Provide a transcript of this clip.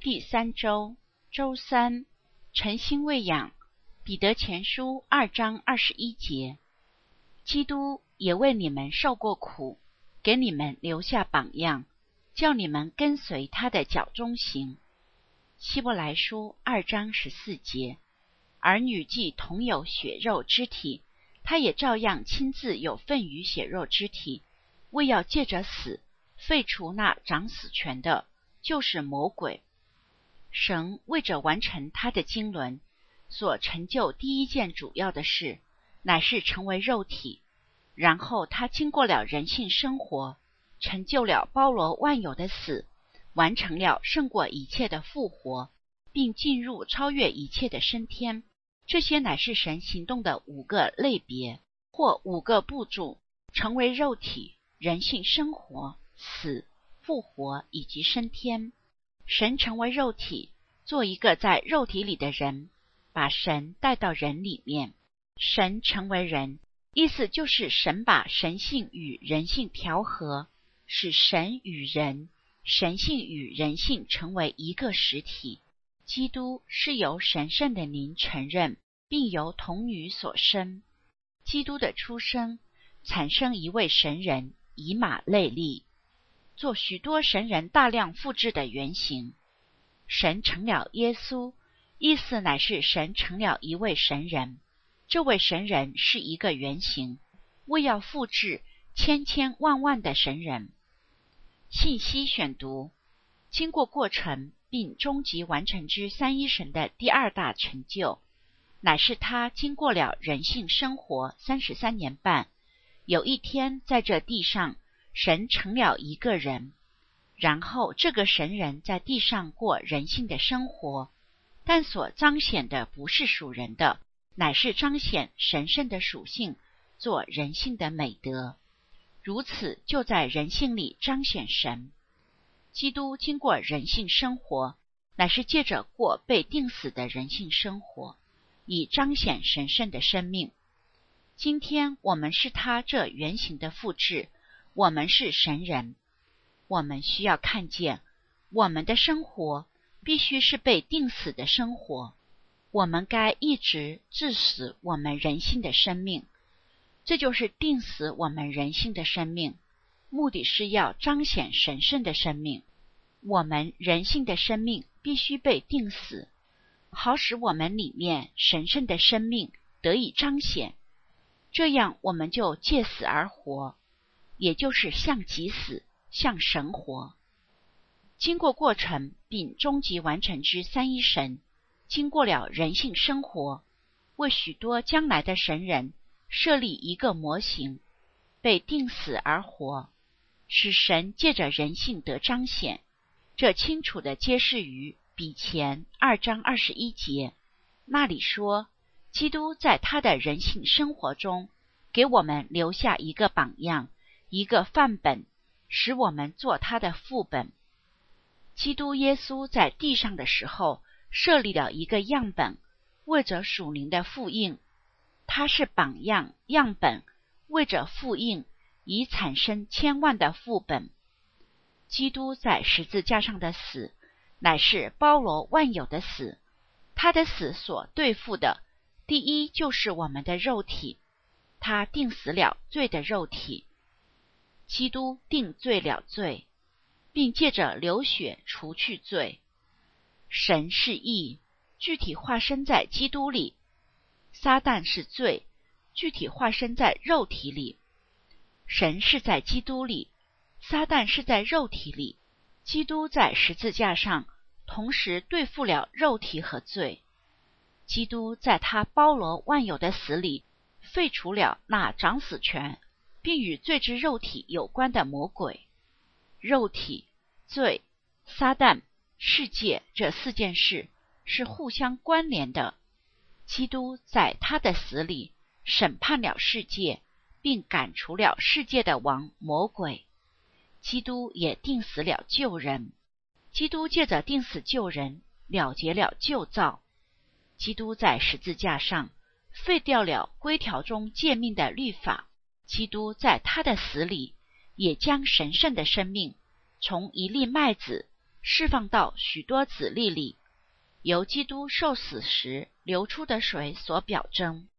第3周周3，晨星喂养，彼得前书2章21节。基督也为你们受过苦，给你们留下榜样，叫你们跟随他的脚中行。希伯来书2章14节。儿女既同有血肉之体，他也照样亲自有份于血肉之体，为要借着死废除那掌死权的，就是魔鬼。神为着完成他的经纶，所成就第一件主要的事，乃是成为肉体。然后他经过了人性生活，成就了包罗万有的死，完成了胜过一切的复活，并进入超越一切的升天。这些乃是神行动的5个类别，或5个步骤，成为肉体、人性生活、死、复活以及升天。神成为肉体，做一个在肉体里的人，把神带到人里面。神成为人，意思就是神把神性与人性调和，使神与人、神性与人性成为一个实体。基督是由神圣的灵承认，并由童女所生。基督的出生产生一位神人，以马内利，做许多神人大量复制的原型。神成了耶稣，意思乃是神成了一位神人。这位神人是一个原型，为要复制千千万万的神人。信息选读：经过过程并终极完成之三一神的第2大成就，乃是他经过了人性生活33年半，有一天在这地上，神成了一个人，然后这个神人在地上过人性的生活，但所彰显的不是属人的，乃是彰显神圣的属性，做人性的美德，如此就在人性里彰显神。基督经过人性生活，乃是借着过被钉死的人性生活，以彰显神圣的生命。今天我们是他这原型的复制，我们是神人。我们需要看见，我们的生活必须是被钉死的生活，我们该一直致死我们人性的生命。这就是钉死我们人性的生命，目的是要彰显神圣的生命。我们人性的生命必须被钉死，好使我们里面神圣的生命得以彰显，这样我们就借死而活，也就是向己死，向神活。经过过程并终极完成之三一神，经过了人性生活，为许多将来的神人设立一个模型，被钉死而活，使神借着人性得彰显。这清楚地揭示于彼前2章21节，那里说，基督在他的人性生活中给我们留下一个榜样，一个范本，使我们做他的副本。基督耶稣在地上的时候设立了一个样本，为着属灵的复印。他是榜样、样本，为着复印，以产生千万的副本。基督在十字架上的死，乃是包罗万有的死。他的死所对付的，第一就是我们的肉体，他定死了罪的肉体。基督定罪了罪，并借着流血除去罪。神是义，具体化身在基督里；撒旦是罪，具体化身在肉体里。神是在基督里，撒旦是在肉体里。基督在十字架上同时对付了肉体和罪。基督在他包罗万有的死里废除了那掌死权，并与罪之肉体有关的魔鬼。肉体、罪、撒旦、世界这4件事是互相关联的。基督在他的死里审判了世界，并赶除了世界的王魔鬼。基督也钉死了旧人。基督借着钉死旧人，了结了旧造。基督在十字架上废掉了规条中诫命的律法。基督在他的死里，也将神圣的生命从一粒麦子释放到许多籽粒里，由基督受死时流出的水所表征。